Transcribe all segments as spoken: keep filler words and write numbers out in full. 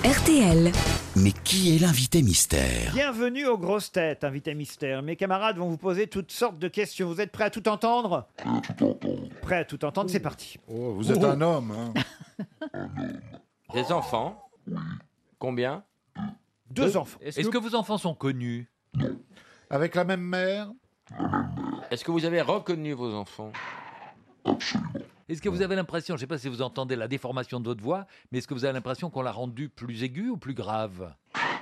R T L. Mais qui est l'invité mystère? Bienvenue aux grosses têtes, invité mystère. Mes camarades vont vous poser toutes sortes de questions. Vous êtes prêts à tout entendre? Prêt à tout entendre. Prêts à tout entendre, c'est parti. Oh, vous êtes un homme, hein. Des enfants? Combien? Deux enfants. Est-ce que... que vos enfants sont connus? Avec la même mère? Est-ce que vous avez reconnu vos enfants? Absolument. Est-ce que vous avez l'impression, je ne sais pas si vous entendez la déformation de votre voix, mais est-ce que vous avez l'impression qu'on l'a rendue plus aiguë ou plus grave?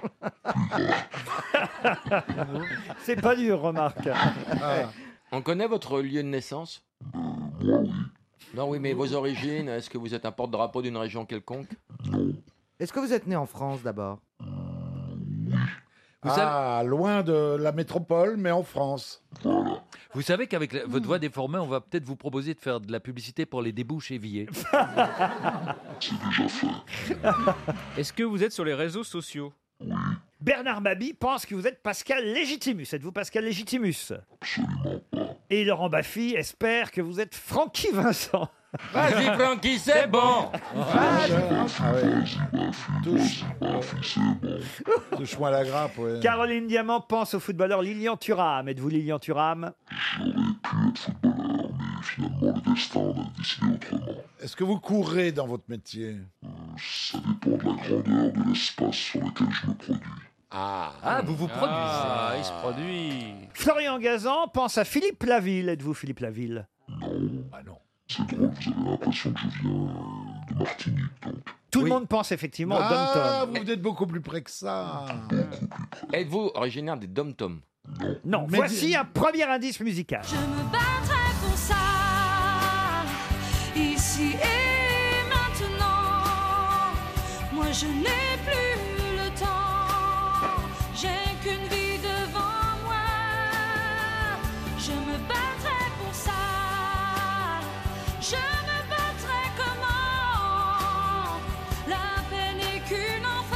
C'est pas dur, remarque. Ah. On connaît votre lieu de naissance? Euh, moi, oui. Non, oui, mais vos origines, est-ce que vous êtes un porte-drapeau d'une région quelconque? Non. Est-ce que vous êtes né en France d'abord? Euh, oui. Vous, Ah, savez, loin de la métropole, mais en France. Voilà. vous savez qu'avec la- votre voix déformée, on va peut-être vous proposer de faire de la publicité pour les débouches éviers. C'est déjà fait. Est-ce que vous êtes sur les réseaux sociaux? Oui. Bernard Mabie pense que vous êtes Pascal Légitimus. Êtes-vous Pascal Légitimus? Absolument pas. Et Laurent Baffy espère que vous êtes Francky Vincent. Vas-y, Francky, c'est bon! Ah, ouais. Vas-y, Baffy, Touche. vas-y, Baffy, c'est bon. Touche-moi la grappe, ouais. Caroline Diamant pense au footballeur Lilian Thuram. Êtes-vous Lilian Thuram? J'aurais pu être footballeur, mais finalement, le destin en a décidé autrement. Est-ce que vous courez dans votre métier? Euh, ça dépend de la grandeur de l'espace sur lequel je me produis. Ah, Ah, vous vous produisez. Ah, il se produit. Florian Gazan pense à Philippe Laville. Êtes-vous Philippe Laville? Non. Ah non. C'est drôle, vous avez l'impression que je viens euh, de Martinique, donc. Tout Oui. le monde pense effectivement au Ah, Dom-Tom. vous êtes beaucoup plus près que ça. Beaucoup plus près. Êtes-vous originaire des Dom-Tom? Non, Mais- voici un premier indice musical. Je me battrai pour ça, ici et maintenant. Moi je n'ai plus le temps, j'ai qu'une vie devant moi. Je me battrai pour ça, je me battrai comment? La peine n'est qu'une enfant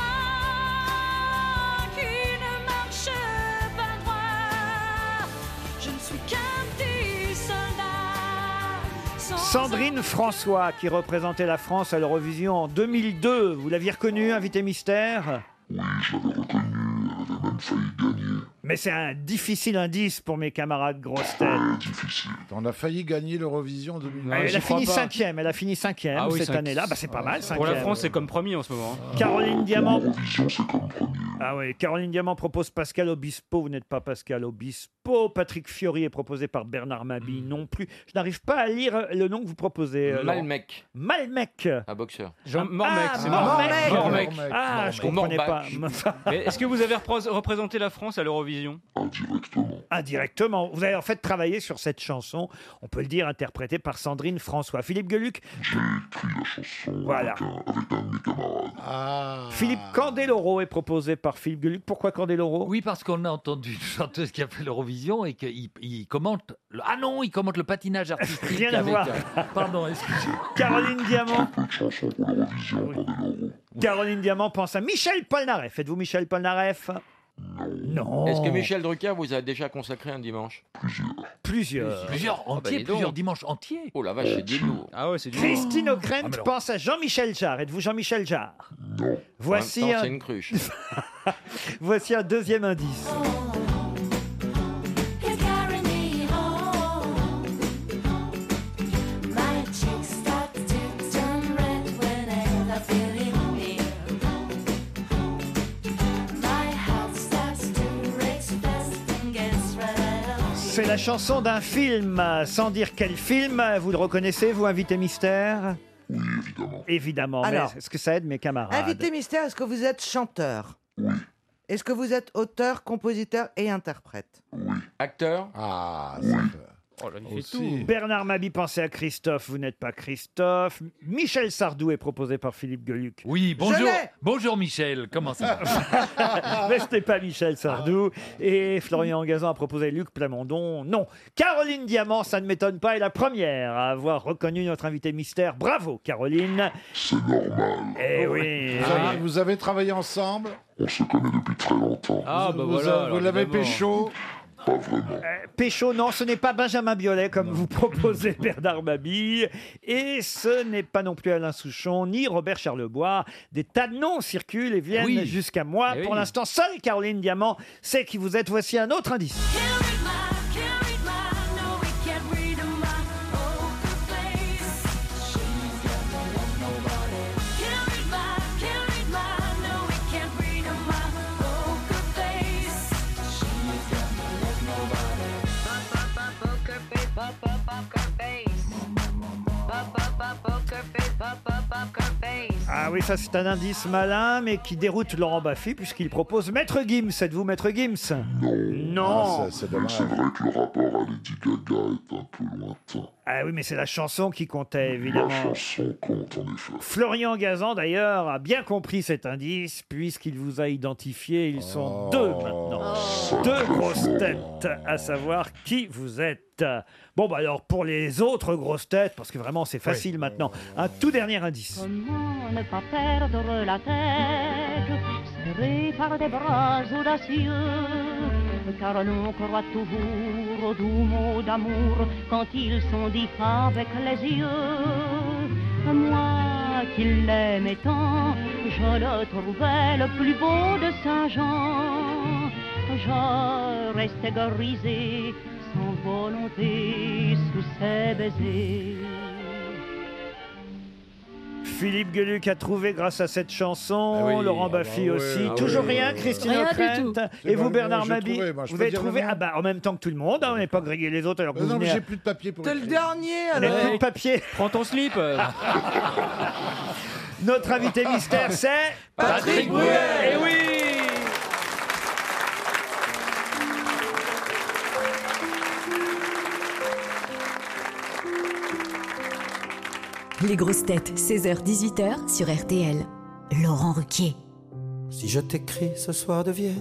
qui ne marche pas droit. Je ne suis qu'un petit soldat. sans Sandrine François, qui représentait la France à l'Eurovision en deux mille deux. Vous l'aviez reconnue, invité mystère? Oui, je l'avais reconnu, elle avait même failli gagner. Mais c'est un difficile indice pour mes camarades grosses têtes. Très difficile. On a failli gagner l'Eurovision deux mille vingt. Ouais, Elle j'y a crois fini pas. cinquième, elle a fini cinquième Ah oui, cette cinq- année-là. Bah, c'est pas mal, cinquième. Pour la France, c'est comme premier en ce moment. hein. Caroline Diamant. L'Eurovision, c'est comme premier. Ah oui, Caroline Diamant propose Pascal Obispo. Vous n'êtes pas Pascal Obispo. Patrick Fiori est proposé par Bernard Mabie non plus. Je n'arrive pas à lire le nom que vous proposez. euh, Laurent. Malmec, Malmec. un boxeur. Jean Ah, Mormec, c'est Mormec. Mormec. Mormec. Ah, je comprenais pas. Morbac. Mais est-ce que vous avez repro- représenté la France à l'Eurovision? Indirectement. Indirectement. Vous avez en fait travaillé sur cette chanson, on peut le dire, interprétée par Sandrine François. Philippe Gueluc. J'ai écrit la chanson Voilà. avec, un, avec un de mes camarades. Ah. Philippe Candeloro est proposé par Philippe Gueluc. Pourquoi Candeloro? Oui, parce qu'on a entendu une chanteuse qui a fait l'Eurovision et qu'il il commente... Le... Ah non, il commente le patinage artistique. Rien à avec, voir. euh, Pardon, excusez-moi. Caroline Diamant. Peu de chansons pour l'Eurovision, pas des euros. Caroline Diamant pense à Michel Polnareff. Faites-vous Michel Polnareff? Non. Est-ce que Michel Drucker vous a déjà consacré un dimanche? Plusieurs. Plusieurs entiers, dis donc. plusieurs dimanches entiers. Oh la vache, c'est du lourd. Ah ouais, c'est du. Christine O'Krent Ah, mais alors- pense à Jean-Michel Jarre. Êtes-vous Jean-Michel Jarre? Non. Voici En même temps, un, c'est une cruche. voici un deuxième indice. He's carrying me home. My cheeks start to turn red whenever I feel him near. My heart starts to race fast and gets right along. C'est la chanson d'un film, sans dire quel film. Vous le reconnaissez, vous, invité mystère? Oui, évidemment. Évidemment. Mais Alors. est-ce que ça aide mes camarades? Invité mystère, est-ce que vous êtes chanteur? Oui. Est-ce que vous êtes auteur, compositeur et interprète? Oui. Acteur? Ah, ça fait- Oh là, il fait Aussi. tout. Bernard Mabie pensez à Christophe, vous n'êtes pas Christophe. Michel Sardou est proposé par Philippe Gueluc. Oui, bonjour. l'ai. Bonjour Michel, comment ça va? Mais ce n'est pas Michel Sardou. Et Florian Gazan a proposé Luc Plamondon. Non. Caroline Diamant, ça ne m'étonne pas, est la première à avoir reconnu notre invité mystère. Bravo, Caroline. C'est normal. Eh oui. Vous avez, vous avez travaillé ensemble? On se connaît depuis très longtemps. Ah vous bah vous, voilà. vous alors, l'avez évidemment. pécho? Pas vraiment. Euh, Pécho, non, ce n'est pas Benjamin Biolay comme vous proposez Bernard Mabille. Et ce n'est pas non plus Alain Souchon, ni Robert Charlebois. Des tas de noms circulent et viennent Oui. jusqu'à moi. Eh Pour oui. l'instant, seule Caroline Diamant sait qui vous êtes. Voici un autre indice. Ah oui, ça c'est un indice malin, mais qui déroute Laurent Baffy, puisqu'il propose Maître Gims. Êtes-vous Maître Gims? Non. Ah, c'est- c'est Mais dommage. c'est vrai que le rapport à Lady Gaga est un peu lointain. Ah oui, mais c'est la chanson qui comptait, La évidemment. chanson compte en effet. Florian Gazan, d'ailleurs, a bien compris cet indice, puisqu'il vous a identifié. Ils sont deux maintenant. Deux grosses têtes, à savoir qui vous êtes. Bon, bah alors, pour les autres grosses têtes, parce que vraiment, c'est facile maintenant, un tout dernier indice. Comment ne pas perdre la tête, serré par des bras audacieux, car l'on croit toujours aux doux mots d'amour quand ils sont dits avec les yeux. Moi qui l'aimais tant, je le trouvais le plus beau de Saint-Jean. Je restais grisé sans volonté sous ses baisers. Philippe Gueluc a trouvé grâce à cette chanson, Ah oui. Laurent Ah Baffy bah oui, aussi. ah Toujours oui. rien, Christine Rien du O'Krent. tout. Et C'est vous, pas- Bernard moi, j'ai Mabille, trouvé, moi, je vous peux avez dire trouvé le nom ah bah, en même temps que tout le monde, hein, on n'est pas grillé les autres alors que Euh, vous non, mais venez j'ai à- plus de papier pour T'es le écrire. dernier vous n'avez alors. plus de papier. Prends ton slip. euh. Notre invité mystère, c'est Patrick Bruel. Eh oui. Les grosses têtes, seize heures dix-huit heures sur R T L. Laurent Ruquier. Si je t'écris ce soir de Vienne,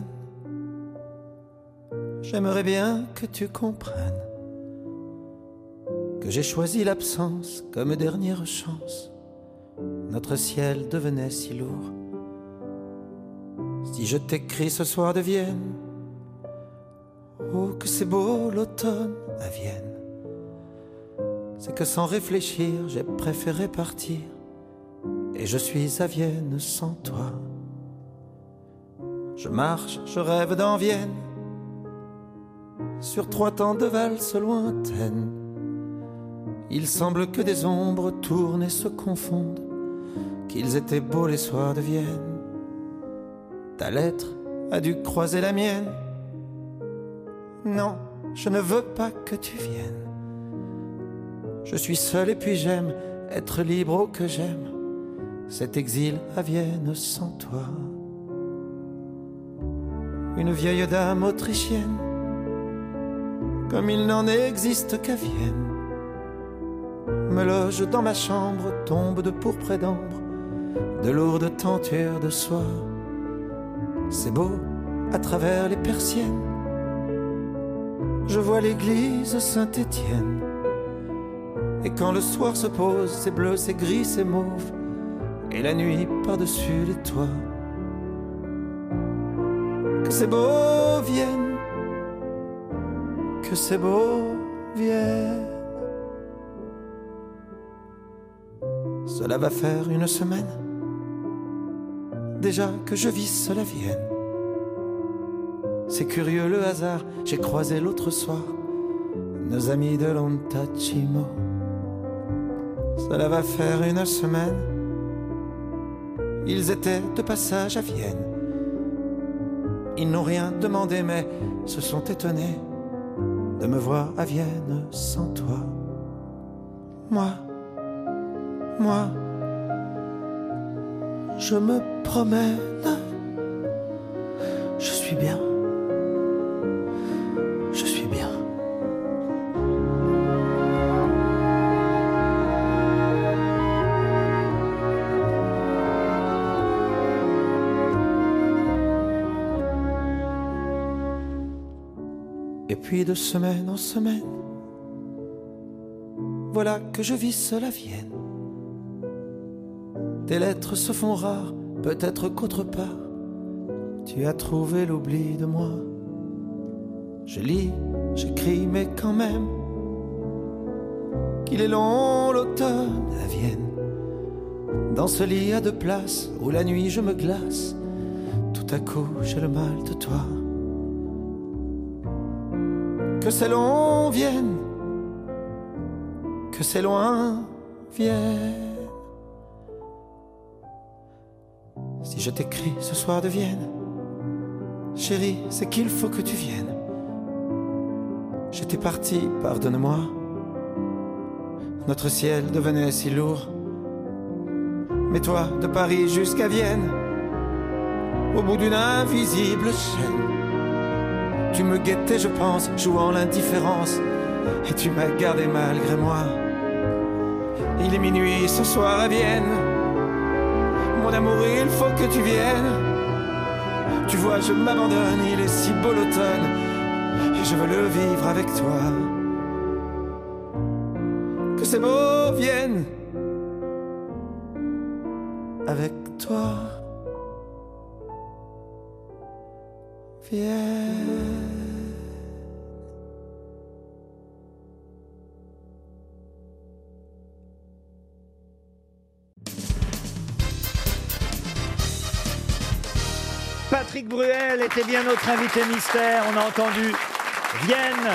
j'aimerais bien que tu comprennes que j'ai choisi l'absence comme dernière chance. Notre ciel devenait si lourd. Si je t'écris ce soir de Vienne, oh que c'est beau l'automne à Vienne. C'est que sans réfléchir, j'ai préféré partir. Et je suis à Vienne sans toi. Je marche, je rêve dans Vienne, sur trois temps de valses lointaines. Il semble que des ombres tournent et se confondent, qu'ils étaient beaux les soirs de Vienne. Ta lettre a dû croiser la mienne. Non, je ne veux pas que tu viennes. Je suis seul et puis j'aime être libre, oh que j'aime cet exil à Vienne sans toi. Une vieille dame autrichienne, comme il n'en existe qu'à Vienne, me loge dans ma chambre, tombe de pourpre et d'ambre, de lourdes tentures de soie. C'est beau à travers les persiennes, je vois l'église Saint-Étienne. Et quand le soir se pose, c'est bleu, c'est gris, c'est mauve, et la nuit par-dessus les toits. Que c'est beau Vienne, que c'est beau Vienne. Cela va faire une semaine déjà que je vis seul à Vienne. C'est curieux le hasard, j'ai croisé l'autre soir nos amis de l'Ontachimo. Cela va faire une semaine, ils étaient de passage à Vienne. Ils n'ont rien demandé mais se sont étonnés de me voir à Vienne sans toi. Moi, moi, je me promène, je suis bien, je suis bien. Et puis de semaine en semaine, voilà que je vis seul à Vienne. Tes lettres se font rares, peut-être qu'autre part tu as trouvé l'oubli de moi. Je lis, j'écris, mais quand même, qu'il est long l'automne à Vienne. Dans ce lit à deux places, où la nuit je me glace, tout à coup j'ai le mal de toi. Que c'est long vienne, que c'est loin vienne. Si je t'écris ce soir de Vienne, chérie, c'est qu'il faut que tu viennes. J'étais parti, pardonne-moi. Notre ciel devenait si lourd. Mais toi, de Paris jusqu'à Vienne, au bout d'une invisible chaîne, tu me guettais, je pense, jouant l'indifférence, et tu m'as gardé malgré moi. Il est minuit ce soir à Vienne, mon amour, il faut que tu viennes. Tu vois, je m'abandonne, il est si beau l'automne, et je veux le vivre avec toi. Que c'est beau, Vienne, avec toi. Vienne. Patrick Bruel était bien notre invité mystère. On a entendu Vienne,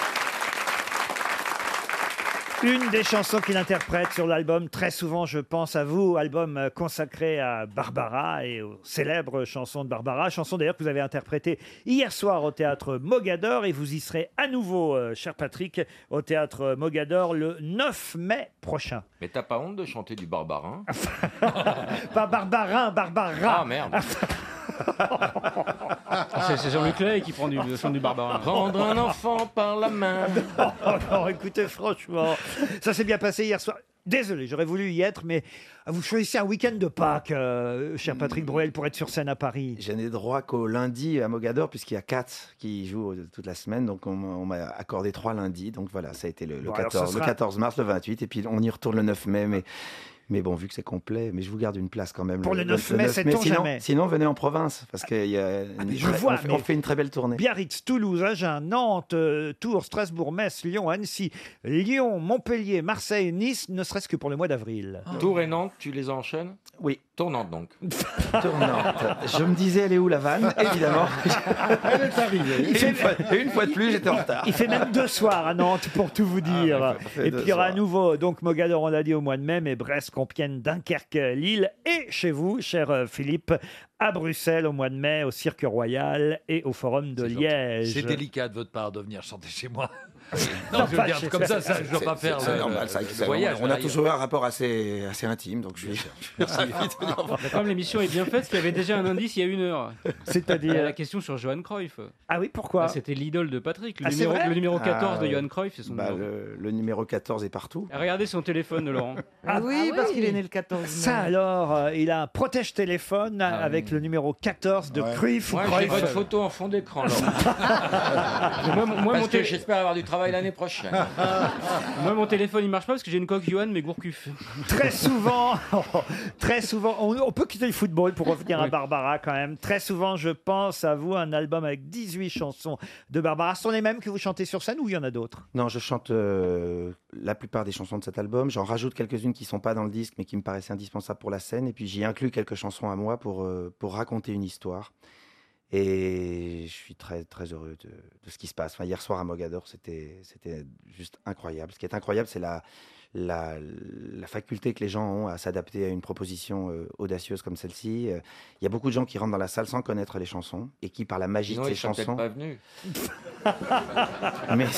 une des chansons qu'il interprète sur l'album Très souvent je pense à vous, album consacré à Barbara et aux célèbres chansons de Barbara, chanson d'ailleurs que vous avez interprétée hier soir au théâtre Mogador, et vous y serez à nouveau, euh, cher Patrick, au théâtre Mogador le neuf mai prochain. Mais t'as pas honte de chanter du barbarin? Pas Barbarin, Barbara. Ah merde. C'est c'est Jean-Luc Lay qui prend du, chante du barbarin. Prendre un enfant par la main. Oh non, écoutez, franchement, ça s'est bien passé hier soir. Désolé, j'aurais voulu y être, mais vous choisissez un week-end de Pâques, euh, cher Patrick Bruel, pour être sur scène à Paris. Je n'ai droit qu'au lundi à Mogador, puisqu'il y a quatre qui jouent toute la semaine, donc on, on m'a accordé trois lundis. Donc voilà, ça a été le, le, Bon, alors, quatorze, ce sera- le quatorze mars, le vingt-huit, et puis on y retourne le neuf mai, mais... Mais bon, vu que c'est complet, mais je vous garde une place quand même. Pour le neuf mai, sait-on sinon, jamais. Sinon, venez en province, parce que y a Ah, mais une je très- vois, on, fait, mais- on fait une très belle tournée. Biarritz, Toulouse, Agen, Nantes, euh, Tours, Strasbourg, Metz, Lyon, Annecy, Lyon, Montpellier, Marseille, Nice, ne serait-ce que pour le mois d'avril. Tours et Nantes, tu les enchaînes? Oui. Tournante donc. Tournante. Je me disais, elle est où la vanne? Évidemment. Elle est arrivée. Et une, fois, et une fois de plus, j'étais en retard. Il fait même deux soirs à Nantes, pour tout vous dire. Ah, ouais, fait et deux puis il y aura à soirs. nouveau, donc Mogador, on l'a dit, au mois de mai, mais Brest, Compiègne, Dunkerque, Lille, et chez vous, cher euh, Philippe, à Bruxelles au mois de mai, au Cirque Royal et au Forum de Liège. C'est délicat de votre part de venir chanter chez moi. Non, non, je veux pas dire, chez- comme ça, ça je ne dois C'est- pas faire c'est le, normal, le- ça, le c'est- voyage. On a derrière. toujours un rapport assez, assez intime, donc je suis. Merci de venir. Mais comme l'émission est bien faite, parce qu'il y avait déjà un indice il y a une heure. C'est-à-dire Il y a la question sur Johan Cruyff. Ah oui, pourquoi? Ah, C'était l'idole de Patrick. Le, Ah, c'est numéro, vrai le numéro quatorze Ah, de Johan Cruyff, c'est son Bah, numéro. le, le numéro quatorze est partout. Ah, regardez son téléphone, Laurent. Ah oui, parce qu'il est né le quatorze mai. Ça alors, euh, il a un protège-téléphone avec le numéro quatorze de Ouais. Cruyff. ou Moi, j'ai Cruyff. votre photo en fond d'écran, Laurent. moi, moi, Parce mon que té- j'espère avoir du travail l'année prochaine. moi, mon téléphone, il marche pas parce que j'ai une coque Johan, mais Gourcuff. Très souvent, très souvent, on, on peut quitter le football pour revenir à Oui. Barbara quand même. Très souvent, je pense à vous, un album avec dix-huit chansons de Barbara. Ce sont les mêmes que vous chantez sur scène ou il y en a d'autres? Non, je chante euh, la plupart des chansons de cet album. J'en rajoute quelques-unes qui sont pas dans le disque, mais qui me paraissaient indispensables pour la scène. Et puis j'y inclus quelques chansons à moi pour, euh, pour raconter une histoire. Et je suis très, très heureux de, de ce qui se passe. Enfin, hier soir à Mogador, c'était, c'était juste incroyable. Ce qui est incroyable, c'est la, la, la faculté que les gens ont à s'adapter à une proposition euh, audacieuse comme celle-ci. Euh, Il y a beaucoup de gens qui rentrent dans la salle sans connaître les chansons et qui, par la magie Sinon, de ils ces sont peut-être chansons... pas venus. Mais...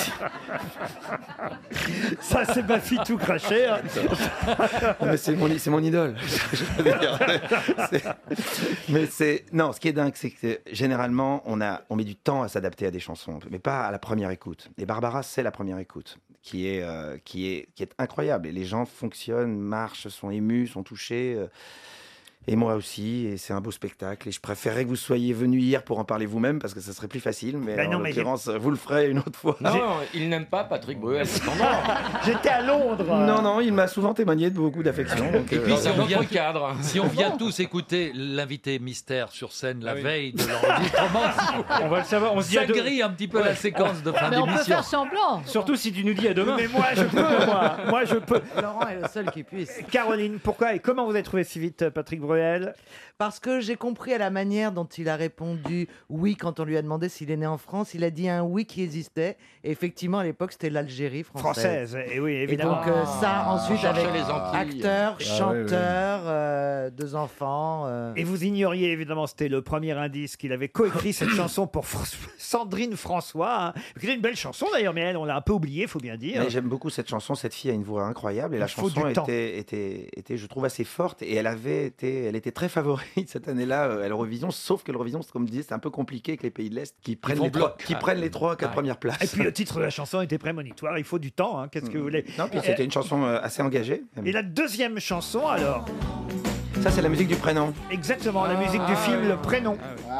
Ça, c'est ma fille tout craché. hein. Mais c'est mon, c'est mon idole. Je veux dire, c'est- mais c'est non, ce qui est dingue, c'est que généralement on a, on met du temps à s'adapter à des chansons, mais pas à la première écoute. Et Barbara, c'est la première écoute, qui est, euh, qui est, qui est incroyable. Et les gens fonctionnent, marchent, sont émus, sont touchés. euh. Et moi aussi, et c'est un beau spectacle. Et je préférerais que vous soyez venu hier pour en parler vous-même, parce que ça serait plus facile. Mais Ben en non, mais l'occurrence, vous le ferez une autre fois. Non, il n'aime pas Patrick Bruel. J'étais à Londres. Non, non, il m'a souvent témoigné de beaucoup d'affection. donc, Et puis euh, si on, vient, cadre. si on vient tous écouter l'invité mystère sur scène la veille de l'enregistrement, On va le savoir. On se dit ça à deux- grille un petit peu la séquence de fin Mais on peut d'émission. faire semblant. Surtout si tu nous dis à demain. Mais moi, je peux, moi. Moi, je peux. Laurent est le seul qui puisse. Caroline, pourquoi et comment vous avez trouvé si vite Patrick Bruel? Parce que j'ai compris à la manière dont il a répondu oui quand on lui a demandé s'il est né en France. Il a dit un oui qui existait. Et effectivement, à l'époque, c'était l'Algérie française. Française, et oui, Et évidemment. donc euh, ça, ensuite, cherchait avec les Antilles. acteur, Ah, oui, chanteur, euh, deux enfants. euh. Et vous ignoriez évidemment, c'était le premier indice qu'il avait coécrit cette chanson pour Fr- Sandrine François. Hein. C'est une belle chanson d'ailleurs, mais elle, on l'a un peu oubliée, faut bien dire. mais j'aime beaucoup cette chanson. Cette fille a une voix incroyable et la Il faut chanson du temps. était, était, était, je trouve, assez forte. Et elle avait été, elle était très favorite cette année-là euh, à l'Eurovision. Sauf que l'Eurovision, c'est comme je disais, c'est un peu compliqué avec les pays de l'Est qui prennent vont les trois, bloquer. qui prennent les trois, quatre Ouais. premières places. Et puis le titre de la chanson était prémonitoire. Il faut du temps. Hein. Qu'est-ce que vous voulez? Non, puis c'était une chanson euh, assez engagée. Et la deuxième chanson, alors, Ça, c'est la musique du prénom. exactement la musique du film Le Prénom.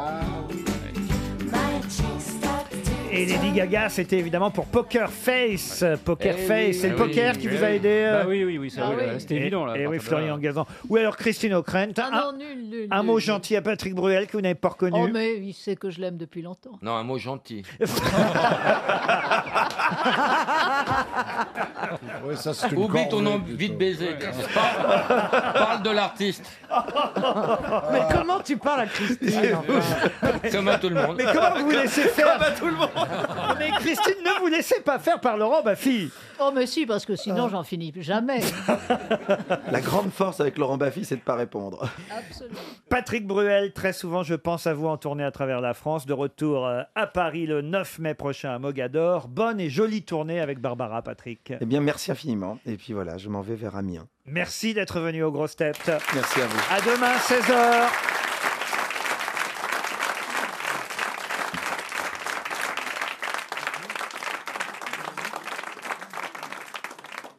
Et Lady Gaga, c'était évidemment pour Poker Face. Poker Eh Face, oui, c'est le eh poker oui, qui eh vous a oui. aidé. euh, Bah oui, oui, oui, ça, Ah oui, oui. là, c'était et- évident. Là, Et à oui, partir de là. Florian Gazan. Ou alors Christine O'Krent. Ah un non, nul, nul, un nul, mot nul. gentil à Patrick Bruel que vous n'avez pas reconnu. Oh, mais il sait que je l'aime depuis longtemps. Non, un mot gentil. Ouais, ça, c'est une Oublie ton corvée, envie de plutôt. baiser. Parle, parle de l'artiste. Mais comment tu parles à Christine enfin Comme à tout le monde. Mais comment vous laissez faire? tout le monde. Mais Christine, ne vous laissez pas faire par Laurent, ma fille. Oh, mais si, parce que sinon, j'en finis jamais. La grande force avec Laurent Baffy, c'est de pas répondre. Absolument. Patrick Bruel, très souvent, je pense à vous en tournée à travers la France. De retour euh, à Paris le neuf mai prochain à Mogador. Bonne et jolie tournée avec Barbara, Patrick. Eh bien, merci infiniment. Et puis voilà, je m'en vais vers Amiens. Merci d'être venu aux grosses têtes. Merci à vous. À demain, seize heures.